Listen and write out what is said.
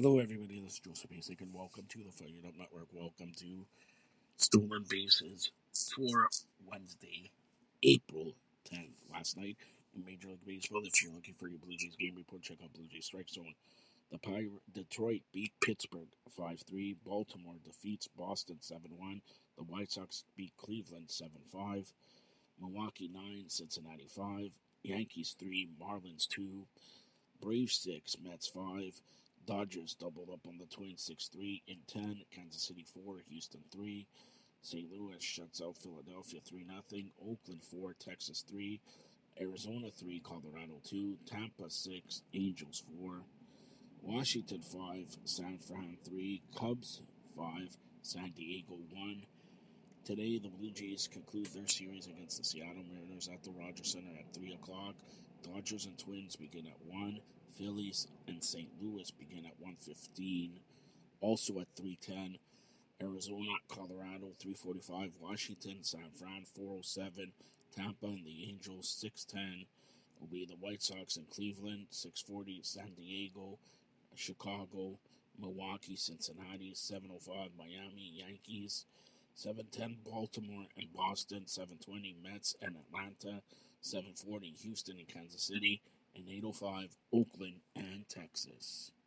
Hello, everybody. This is Joseph Basic, and welcome to the Fired Up Network. Welcome to Stolen Bases for Wednesday, April 10th. Last night in Major League Baseball, if you're looking for your Blue Jays game report, check out Blue Jays Strike Zone. Detroit beat Pittsburgh 5-3. Baltimore defeats Boston 7-1. The White Sox beat Cleveland 7-5. Milwaukee 9, Cincinnati 5. Yankees 3, Marlins 2. Braves 6, Mets 5. Dodgers doubled up on the Twins 6-3 in 10. Kansas City 4, Houston 3. St. Louis shuts out Philadelphia 3-0. Oakland 4, Texas 3. Arizona 3, Colorado 2. Tampa 6, Angels 4. Washington 5, San Fran 3. Cubs 5, San Diego 1. Today, the Blue Jays conclude their series against the Seattle Mariners at the Rogers Center at 3 o'clock. Dodgers and Twins begin at 1. Phillies and St. Louis begin at 1:15. Also at 3:10. Arizona, Colorado, 3:45. Washington, San Fran, 4:07. Tampa and the Angels, 6:10. Will be the White Sox and Cleveland, 6:40. San Diego, Chicago, Milwaukee, Cincinnati, 7:05. Miami, Yankees, 7:10. Baltimore and Boston, 7:20. Mets and Atlanta, 7:40. Houston and Kansas City, and 8:05. Oakland and Texas.